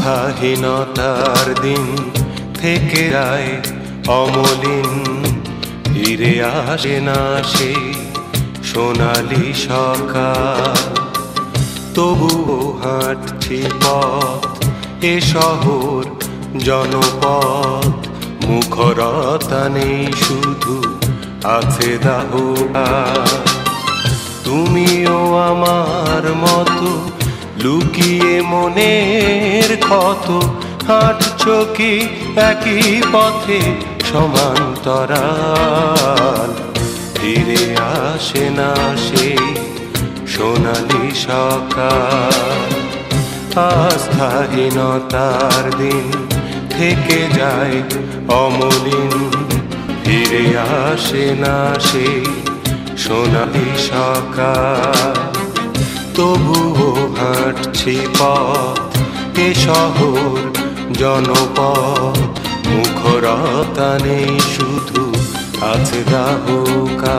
আস্থাহীনতার দিন থেকে যায় অমলিন, ফিরে আসে না সেই সোনালি সকাল। তবুও হাঁটছি পথ এ শহর জনপথ, মুখরতা নেই শুধু আছে দাহকা। তুমিও আমার মতো লুকিয়ে মনের ক্ষত, হাঁটছো কি একই পথে সমান্তরাল। ফিরে আসে না সেই সোনালি সকাল। আস্থাহীনতার দিন থেকে যায় অমলিন, ফিরে আসে না সেই সোনালি সকাল। তবুও হাঁটছি পথ এ শহর জনপথ, মুখরতা নেই শুধু আছে দাহকা।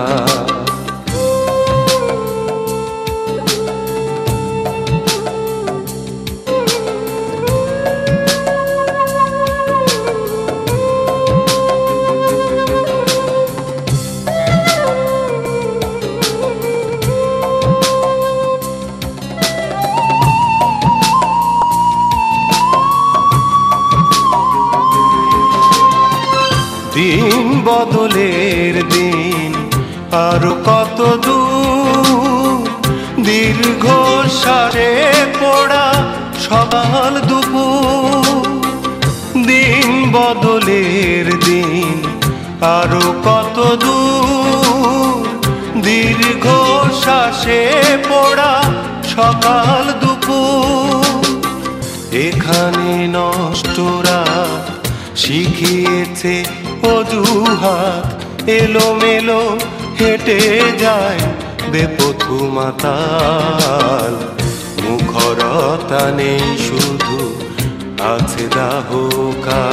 দিন বদলের দিন আরো কত দূর, দীর্ঘ সারে পড়া সকাল দুপুর। দিন বদলের দিন আরো কত দূর, দীর্ঘ শ্বাসে পড়া সকাল দুপুর। এখানে নষ্টরা শিখিয়েছে অজুহাত, এলোমেলো হেঁটে যায় বেপথু মাতাল। মুখরতা নেই শুধু আছে দাহকা।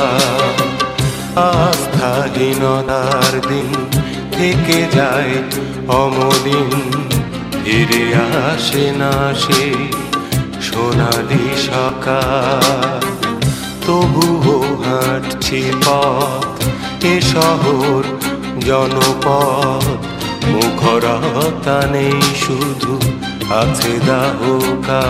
আস্থাহীনতার দিন থেকে যায় অমলিন, ফিরে আসে না সেই সোনালি সকাল। তবুও হাঁটছি পথ এ শহর জনপথ, মুখরতা নেই শুধু আছে দাহকা।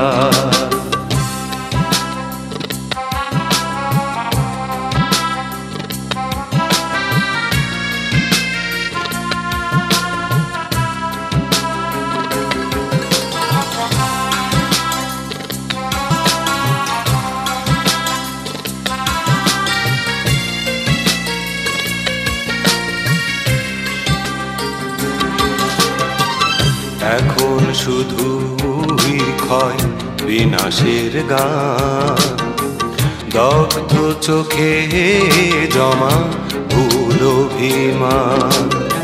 এখন শুধুই ক্ষয় বিনাশের গান, দগ্ধ চোখে জমা ভুল অভিমান।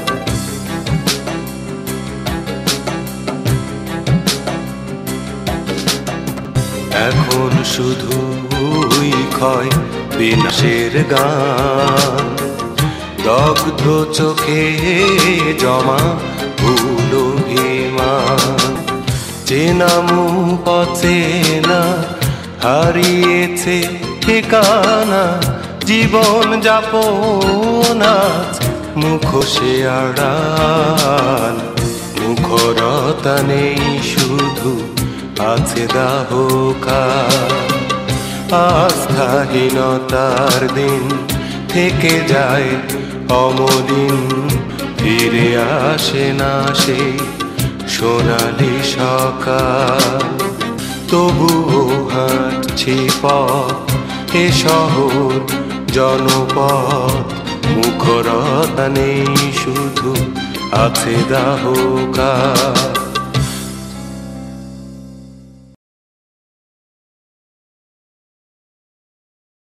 এখন শুধুই ক্ষয় বিনাশের গান, দগ্ধ চোখে জমা ভুল অভিমান। চেনা মুখ অচেনা হারিয়েছে ঠিকানা, জীবন যাপন আজ মুখোশে আড়াল। মুখরতা নেই শুধু আছে দাহকা। আস্থাহীনতার দিন থেকে যায় অমলিন, ফিরে আসে না সেই সোনালি সকাল। তবুও হাঁটছি পথ এ শহর জনপথ, মুখরতা নেই শুধু আছে দাহকা।